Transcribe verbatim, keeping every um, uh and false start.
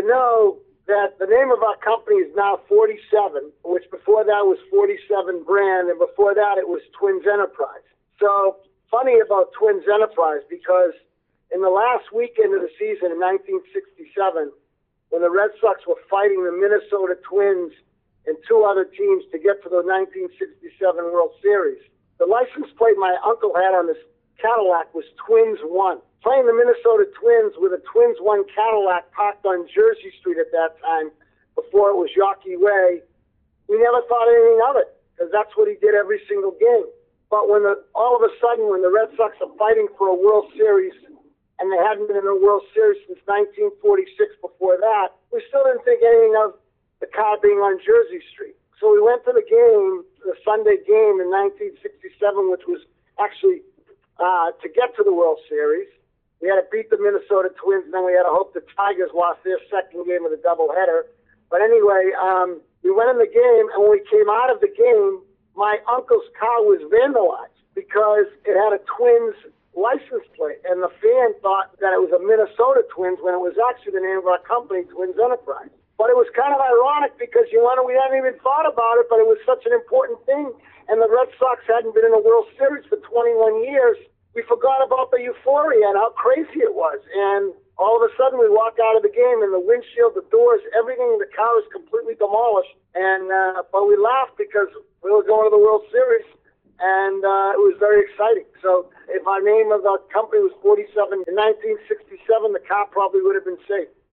know that the name of our company is now forty-seven, which before that was forty-seven Brand, and before that it was Twins Enterprise. So funny about Twins Enterprise, because in the last weekend of the season in nineteen sixty-seven, when the Red Sox were fighting the Minnesota Twins and two other teams to get to the nineteen sixty-seven World Series, the license plate my uncle had on this Cadillac was Twins One. Playing the Minnesota Twins with a Twins One Cadillac parked on Jersey Street at that time, before it was Yawkey Way, we never thought anything of it, because that's what he did every single game. But when the, all of a sudden, when the Red Sox are fighting for a World Series, and they hadn't been in a World Series since nineteen forty-six before that, we still didn't think anything of the car being on Jersey Street. So we went to the game, the Sunday game in nineteen sixty-seven, which was actually uh, to get to the World Series. We had to beat the Minnesota Twins, and then we had to hope the Tigers lost their second game of the doubleheader. But anyway, um, we went in the game, and when we came out of the game, my uncle's car was vandalized because it had a Twins license plate, and the fan thought that it was a Minnesota Twins when it was actually the name of our company, Twins Enterprise. But it was kind of ironic because, you know, we hadn't even thought about it, but it was such an important thing, and the Red Sox hadn't been in a World Series for twenty-one years. We forgot about the euphoria and how crazy it was. And all of a sudden we walk out of the game and the windshield, the doors, everything in the car is completely demolished. And uh, but we laughed because we were going to the World Series, and uh, it was very exciting. So if our name of the company was forty-seven in nineteen sixty-seven, the car probably would have been safe.